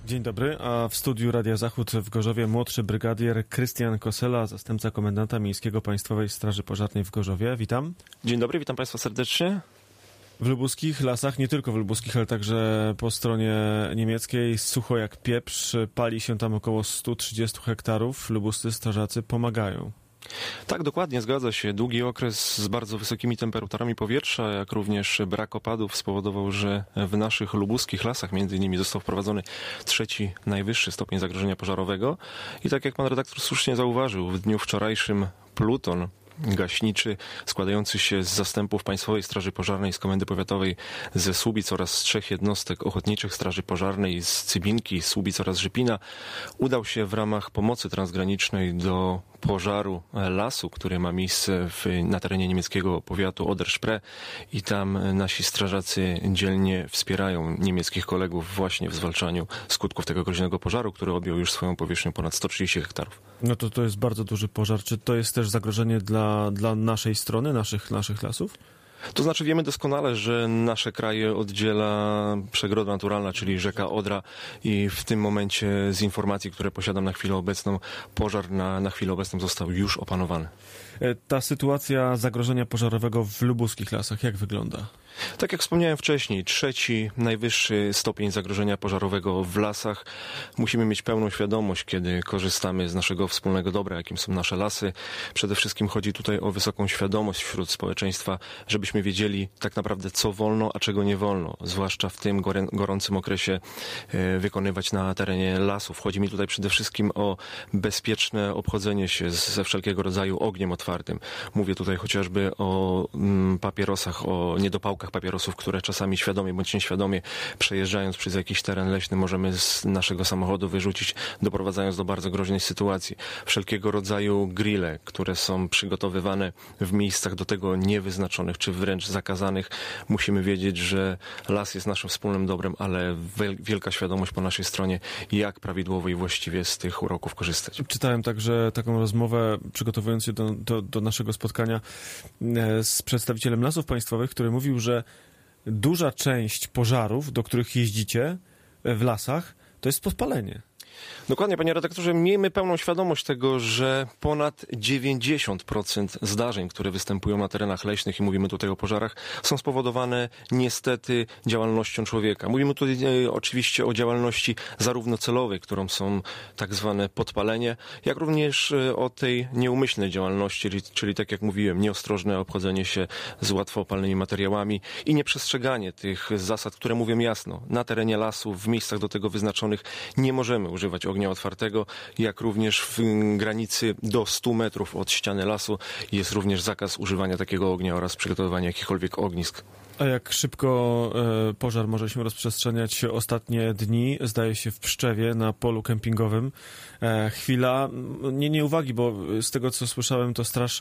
Dzień dobry, a w studiu Radia Zachód w Gorzowie młodszy brygadier Krystian Kosela, zastępca komendanta Miejskiego Państwowej Straży Pożarnej w Gorzowie. Witam. Dzień dobry, witam Państwa serdecznie. W lubuskich lasach, nie tylko w lubuskich, ale także po stronie niemieckiej, sucho jak pieprz, pali się tam około 130 hektarów. Lubuscy strażacy pomagają. Tak, dokładnie, zgadza się. Długi okres z bardzo wysokimi temperaturami powietrza, jak również brak opadów spowodował, że w naszych lubuskich lasach między innymi został wprowadzony trzeci najwyższy stopień zagrożenia pożarowego. I tak jak pan redaktor słusznie zauważył, w dniu wczorajszym pluton gaśniczy składający się z zastępów Państwowej Straży Pożarnej, z Komendy Powiatowej ze Słubic oraz z 3 jednostek ochotniczych Straży Pożarnej z Cybinki, Słubic oraz Żypina udał się w ramach pomocy transgranicznej do pożaru lasu, który ma miejsce na terenie niemieckiego powiatu Oder-Spree i tam nasi strażacy dzielnie wspierają niemieckich kolegów właśnie w zwalczaniu skutków tego groźnego pożaru, który objął już swoją powierzchnią ponad 130 hektarów. No to jest bardzo duży pożar. Czy to jest też zagrożenie dla naszej strony, naszych lasów? To znaczy wiemy doskonale, że nasze kraje oddziela przegroda naturalna, czyli rzeka Odra i w tym momencie z informacji, które posiadam na chwilę obecną, pożar na chwilę obecną został już opanowany. Ta sytuacja zagrożenia pożarowego w lubuskich lasach, jak wygląda? Tak jak wspomniałem wcześniej, trzeci najwyższy stopień zagrożenia pożarowego w lasach. Musimy mieć pełną świadomość, kiedy korzystamy z naszego wspólnego dobra, jakim są nasze lasy. Przede wszystkim chodzi tutaj o wysoką świadomość wśród społeczeństwa, żebyśmy wiedzieli tak naprawdę, co wolno, a czego nie wolno, zwłaszcza w tym gorącym okresie wykonywać na terenie lasów. Chodzi mi tutaj przede wszystkim o bezpieczne obchodzenie się ze wszelkiego rodzaju ogniem otwartym. Mówię tutaj chociażby o papierosach, o niedopałkach papierosów, które czasami świadomie bądź nieświadomie przejeżdżając przez jakiś teren leśny możemy z naszego samochodu wyrzucić, doprowadzając do bardzo groźnej sytuacji. Wszelkiego rodzaju grille, które są przygotowywane w miejscach do tego niewyznaczonych czy wręcz zakazanych. Musimy wiedzieć, że las jest naszym wspólnym dobrem, ale wielka świadomość po naszej stronie, jak prawidłowo i właściwie z tych uroków korzystać. Czytałem także taką rozmowę, przygotowując się do naszego spotkania z przedstawicielem Lasów Państwowych, który mówił, że duża część pożarów, do których jeździcie w lasach, to jest podpalenie. Dokładnie, panie redaktorze, miejmy pełną świadomość tego, że ponad 90% zdarzeń, które występują na terenach leśnych i mówimy tutaj o pożarach, są spowodowane niestety działalnością człowieka. Mówimy tutaj oczywiście o działalności zarówno celowej, którą są tak zwane podpalenie, jak również o tej nieumyślnej działalności, czyli tak jak mówiłem, nieostrożne obchodzenie się z łatwopalnymi materiałami i nieprzestrzeganie tych zasad, które mówią jasno. Na terenie lasu, w miejscach do tego wyznaczonych nie możemy używać ognia otwartego, jak również w granicy do 100 metrów od ściany lasu jest również zakaz używania takiego ognia oraz przygotowywania jakichkolwiek ognisk. A jak szybko pożar może się rozprzestrzeniać ostatnie dni, zdaje się w Pszczewie na polu kempingowym. Chwila nie uwagi, bo z tego co słyszałem, to straż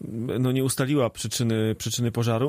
nie ustaliła przyczyny pożaru,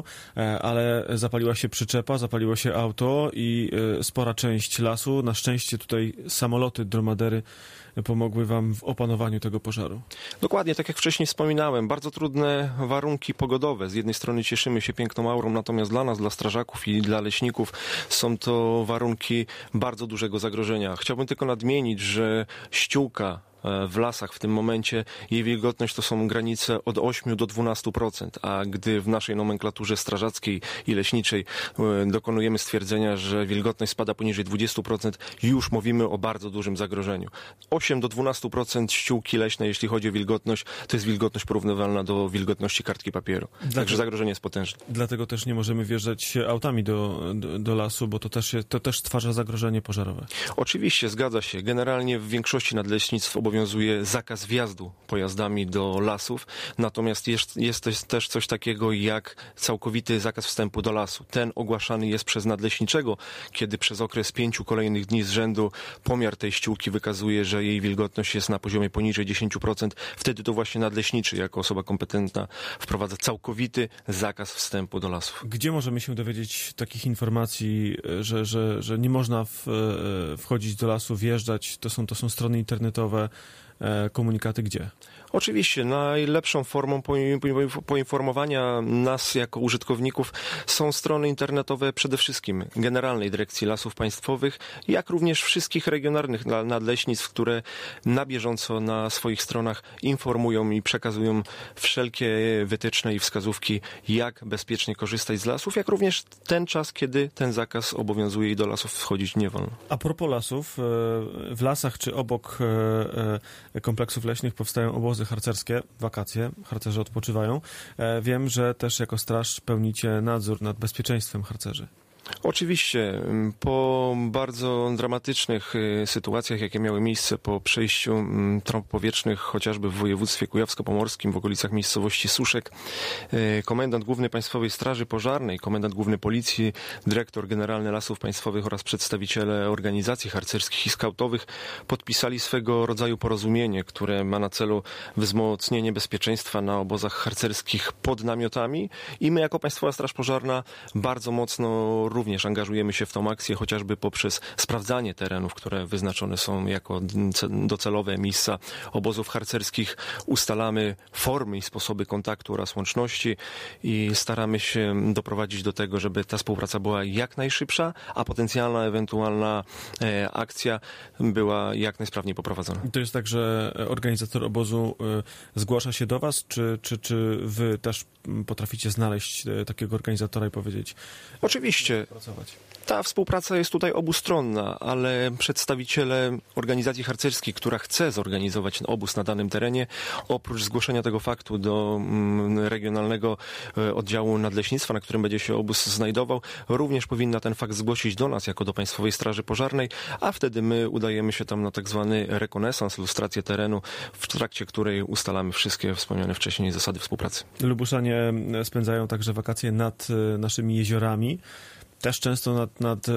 ale zapaliła się przyczepa, zapaliło się auto i spora część lasu. Na szczęście tutaj samoloty, dromadery pomogły wam w opanowaniu tego pożaru. Dokładnie, tak jak wcześniej wspominałem, bardzo trudne warunki pogodowe. Z jednej strony cieszymy się piękną aurą, natomiast dla nas, dla strażaków i dla leśników są to warunki bardzo dużego zagrożenia. Chciałbym tylko nadmienić, że ściółka w lasach w tym momencie, jej wilgotność to są granice od 8 do 12%, a gdy w naszej nomenklaturze strażackiej i leśniczej dokonujemy stwierdzenia, że wilgotność spada poniżej 20%, już mówimy o bardzo dużym zagrożeniu. 8 do 12% ściółki leśnej, jeśli chodzi o wilgotność, to jest wilgotność porównywalna do wilgotności kartki papieru. Także zagrożenie jest potężne. Dlatego też nie możemy wjeżdżać autami do lasu, bo to też stwarza zagrożenie pożarowe. Oczywiście, zgadza się. Generalnie w większości nadleśnictw obowiązuje zakaz wjazdu pojazdami do lasów, natomiast jest też coś takiego jak całkowity zakaz wstępu do lasu. Ten ogłaszany jest przez nadleśniczego, kiedy przez okres 5 kolejnych dni z rzędu pomiar tej ściółki wykazuje, że jej wilgotność jest na poziomie poniżej 10%. Wtedy to właśnie nadleśniczy jako osoba kompetentna wprowadza całkowity zakaz wstępu do lasów. Gdzie możemy się dowiedzieć takich informacji, że nie można wchodzić do lasu, wjeżdżać? To są strony internetowe. komunikaty gdzie? Oczywiście, najlepszą formą poinformowania nas jako użytkowników są strony internetowe przede wszystkim Generalnej Dyrekcji Lasów Państwowych, jak również wszystkich regionalnych nadleśnictw, które na bieżąco na swoich stronach informują i przekazują wszelkie wytyczne i wskazówki, jak bezpiecznie korzystać z lasów, jak również ten czas, kiedy ten zakaz obowiązuje i do lasów wchodzić nie wolno. A propos lasów, w lasach czy obok kompleksów leśnych powstają obozy harcerskie, wakacje, harcerze odpoczywają. Wiem, że też jako straż pełnicie nadzór nad bezpieczeństwem harcerzy. Oczywiście, po bardzo dramatycznych sytuacjach, jakie miały miejsce po przejściu trąb powietrznych, chociażby w województwie kujawsko-pomorskim, w okolicach miejscowości Suszek, komendant główny Państwowej Straży Pożarnej, komendant główny Policji, dyrektor generalny Lasów Państwowych oraz przedstawiciele organizacji harcerskich i skautowych podpisali swego rodzaju porozumienie, które ma na celu wzmocnienie bezpieczeństwa na obozach harcerskich pod namiotami i my jako Państwowa Straż Pożarna bardzo mocno również angażujemy się w tą akcję, chociażby poprzez sprawdzanie terenów, które wyznaczone są jako docelowe miejsca obozów harcerskich. Ustalamy formy i sposoby kontaktu oraz łączności i staramy się doprowadzić do tego, żeby ta współpraca była jak najszybsza, a potencjalna, ewentualna akcja była jak najsprawniej poprowadzona. To jest tak, że organizator obozu zgłasza się do was, czy wy też potraficie znaleźć takiego organizatora i powiedzieć... Oczywiście. Ta współpraca jest tutaj obustronna, ale przedstawiciele organizacji harcerskiej, która chce zorganizować obóz na danym terenie, oprócz zgłoszenia tego faktu do regionalnego oddziału nadleśnictwa, na którym będzie się obóz znajdował, również powinna ten fakt zgłosić do nas, jako do Państwowej Straży Pożarnej, a wtedy my udajemy się tam na tak zwany rekonesans, lustrację terenu, w trakcie której ustalamy wszystkie wspomniane wcześniej zasady współpracy. Lubuszanie spędzają także wakacje nad naszymi jeziorami, też często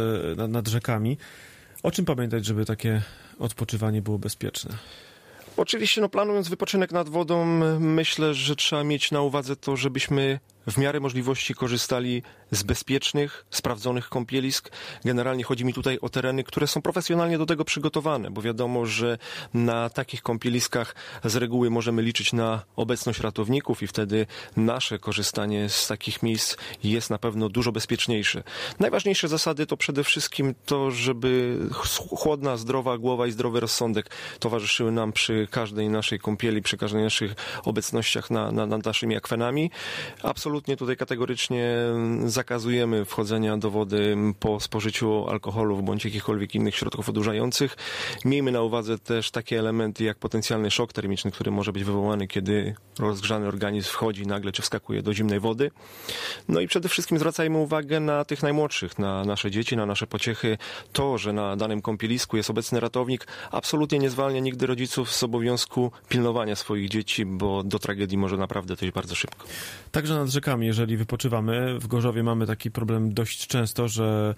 nad rzekami. O czym pamiętać, żeby takie odpoczywanie było bezpieczne? Oczywiście, planując wypoczynek nad wodą, myślę, że trzeba mieć na uwadze to, żebyśmy w miarę możliwości korzystali z bezpiecznych, sprawdzonych kąpielisk. Generalnie chodzi mi tutaj o tereny, które są profesjonalnie do tego przygotowane, bo wiadomo, że na takich kąpieliskach z reguły możemy liczyć na obecność ratowników i wtedy nasze korzystanie z takich miejsc jest na pewno dużo bezpieczniejsze. Najważniejsze zasady to przede wszystkim to, żeby chłodna, zdrowa głowa i zdrowy rozsądek towarzyszyły nam przy każdej naszej kąpieli, przy każdej naszych obecnościach nad naszymi akwenami. Absolutnie tutaj kategorycznie zakazujemy wchodzenia do wody po spożyciu alkoholów bądź jakichkolwiek innych środków odurzających. Miejmy na uwadze też takie elementy jak potencjalny szok termiczny, który może być wywołany, kiedy rozgrzany organizm wchodzi nagle czy wskakuje do zimnej wody. No i przede wszystkim zwracajmy uwagę na tych najmłodszych, na nasze dzieci, na nasze pociechy. To, że na danym kąpielisku jest obecny ratownik, absolutnie nie zwalnia nigdy rodziców z obowiązku pilnowania swoich dzieci, bo do tragedii może naprawdę dojść bardzo szybko. Także nad rzekami, jeżeli wypoczywamy, w Gorzowie mamy taki problem dość często, że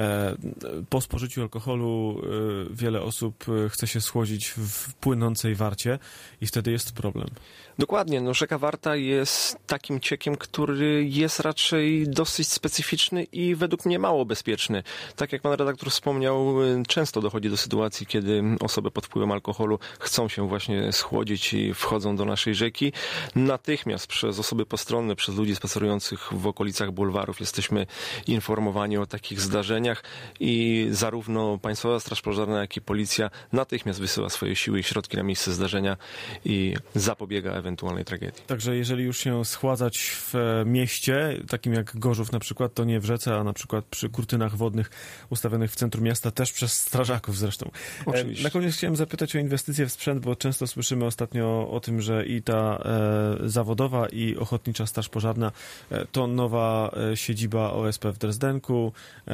po spożyciu alkoholu wiele osób chce się schłodzić w płynącej Warcie i wtedy jest problem. Dokładnie, rzeka Warta jest takim ciekiem, który jest raczej dosyć specyficzny i według mnie mało bezpieczny. Tak jak pan redaktor wspomniał, często dochodzi do sytuacji, kiedy osoby pod wpływem alkoholu chcą się właśnie schłodzić i wchodzą do naszej rzeki. Natychmiast przez osoby postronne, przez ludzi spacerujących w okolicach bulwarów jesteśmy informowani o takich zdarzeniach i zarówno Państwowa Straż Pożarna, jak i Policja natychmiast wysyła swoje siły i środki na miejsce zdarzenia i zapobiega ewentualnej tragedii. Także jeżeli już się schładzać w mieście, takim jak Gorzów na przykład, to nie w rzece, a na przykład przy kurtynach wodnych ustawionych w centrum miasta, też przez strażaków zresztą. Oczywiście. Na koniec chciałem zapytać o inwestycje w sprzęt, bo często słyszymy ostatnio o tym, że i ta zawodowa i Ochotnicza Straż Pożarna to nowa siedziba OSP w Drezdenku,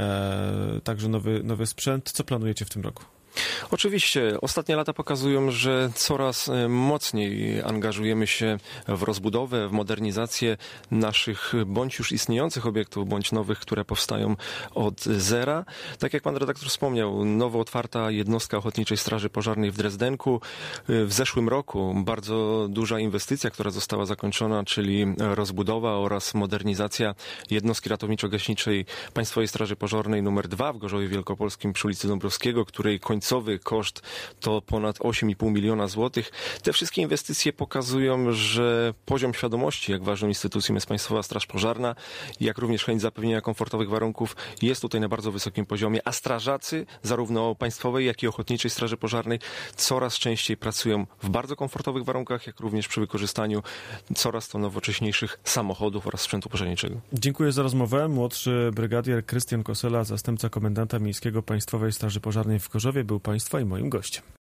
także nowy sprzęt. Co planujecie w tym roku? Oczywiście. Ostatnie lata pokazują, że coraz mocniej angażujemy się w rozbudowę, w modernizację naszych bądź już istniejących obiektów, bądź nowych, które powstają od zera. Tak jak pan redaktor wspomniał, nowo otwarta jednostka Ochotniczej Straży Pożarnej w Drezdenku. W zeszłym roku bardzo duża inwestycja, która została zakończona, czyli rozbudowa oraz modernizacja jednostki ratowniczo-gaśniczej Państwowej Straży Pożarnej nr 2 w Gorzowie Wielkopolskim przy ulicy Dąbrowskiego, której końcowy całościowy koszt to ponad 8,5 miliona złotych. Te wszystkie inwestycje pokazują, że poziom świadomości, jak ważną instytucją jest Państwowa Straż Pożarna, jak również chęć zapewnienia komfortowych warunków jest tutaj na bardzo wysokim poziomie, a strażacy zarówno Państwowej, jak i Ochotniczej Straży Pożarnej coraz częściej pracują w bardzo komfortowych warunkach, jak również przy wykorzystaniu coraz to nowocześniejszych samochodów oraz sprzętu pożarniczego. Dziękuję za rozmowę. Młodszy brygadier Krystian Kosela, zastępca komendanta miejskiego Państwowej Straży Pożarnej w Gorzowie, był Państwa i moim gościem.